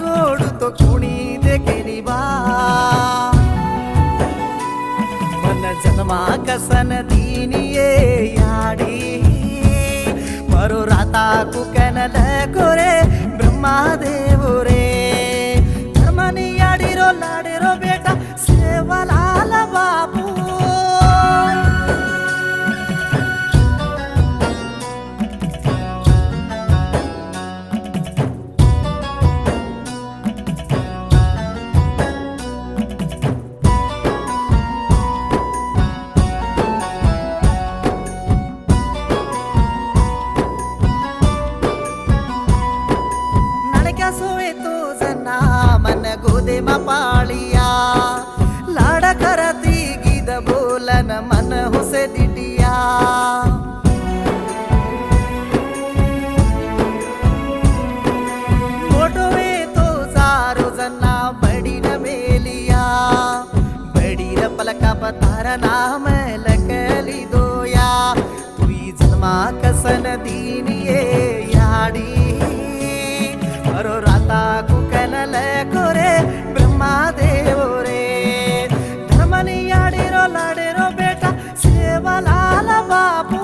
जोडू तो कुणी देखेनी बा मन जन्मा कसन दीनिये याडी मरो राता कुकनल कोरे ब्रह्मादेव रे धर्मनी याडीरो लाडेरो बेटा सेवलाल बापू सोए तो जना मन गोदे पालिया लाड़ करती गीत बोलन मन हुसे दिटिया मोटोए तो सारो जना बड़ी न मेलिया बड़ी र पलका पतार नाम लकली दोया तुई जन्मा कसन दीनिये याडी मरो राता कुकनल कोरे ब्रह्मादेव रे धर्मनी याडीरो लाडेरो बेटा सेवलाल बापू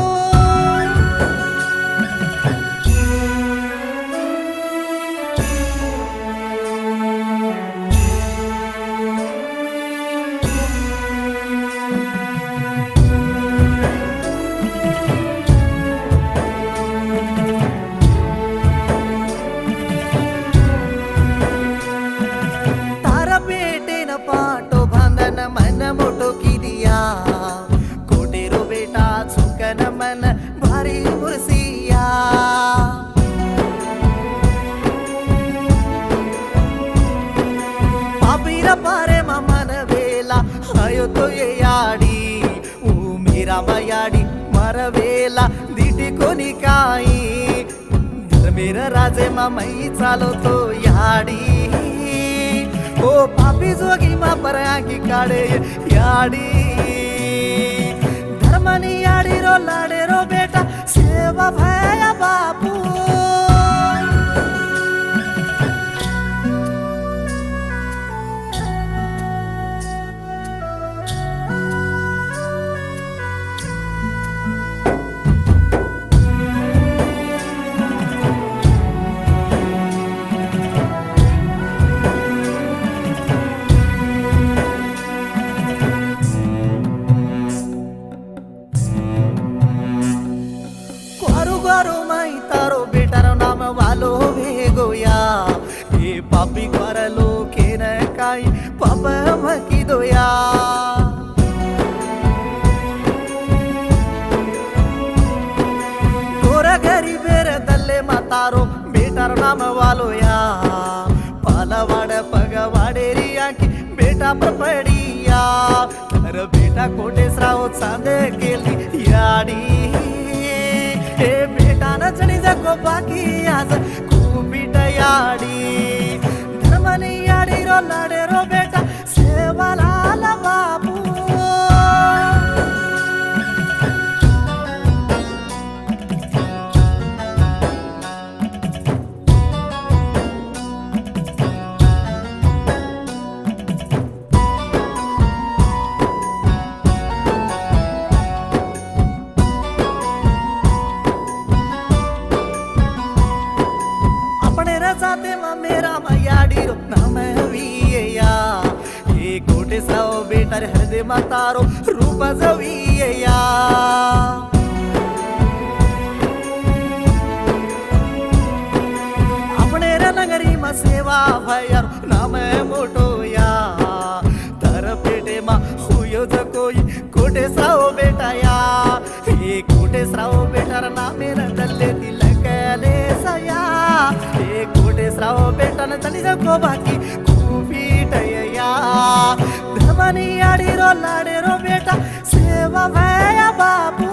पाटो बंधन मन मोटो की दिया कोटेरो बेटा झुकन मन भारी मुर्सिया पापीर पारे मन वेला आयो तो ये याडी ऊ मेरा मयाडी मर वेला दिटी कोनी काई मेरा राजे मई चालो तो याडी ओ पापी जोगी मा पर आंखी काढे याडी धर्मनी याडीरो लाडेरो बेटा सेवा भया बापू गरु माई तारो बेटारो नाम वालो भे गोया ये पापी करलो के न काई पाप मकी दोया गोरा गरीबेर दल्ले मातारो बेटारो नाम वालो या पालवाड पगवाडेरी आखी बेटा पर पडिया तर बेटा कोटे स्राव चांद केली याडी हे बेटा न चढी जगो बाकी आज खूपीट याडी धर्मनी याडीरो लाडेरो बेटा सेवलाल बापू जाते मेरा मयाडीरो नाम विया ये कोटे साओ बेटा हृदय मातारो रूप जविया अपने नगरी मा सेवा भयर नाम मोटो या तर पेटे मा हुयो ज कोई कोटे साओ बेटा या ये कोटे साओ बेटा नामे दल्ले तिलकले सया ये कोटे साओ बेटा न चली जगो बाकी खूपीट या धर्मनी याडीरो लाडेरो बेटा सेवा भया बापू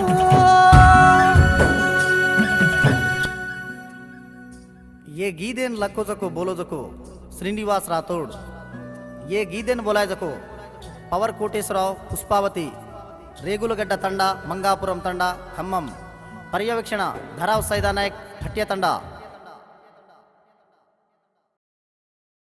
ये गीदेन लको जको बोलो जको श्रीनिवास राठोड ये गीदेन बोलाय जको पवर कोटेश्वरराव पुष्पावती ರೇಗುಲಗಡ್ಡ ತಂಡ ಮಂಗಾಪುರಂ ತಂಡ ಖಮ್ಮಂ ಪರ್ಯವೇಕ್ಷಣ ಧರಾವ್ ಸೈದಾ ನಾಯಕ್ ಭಟ್ಯ ತಂಡ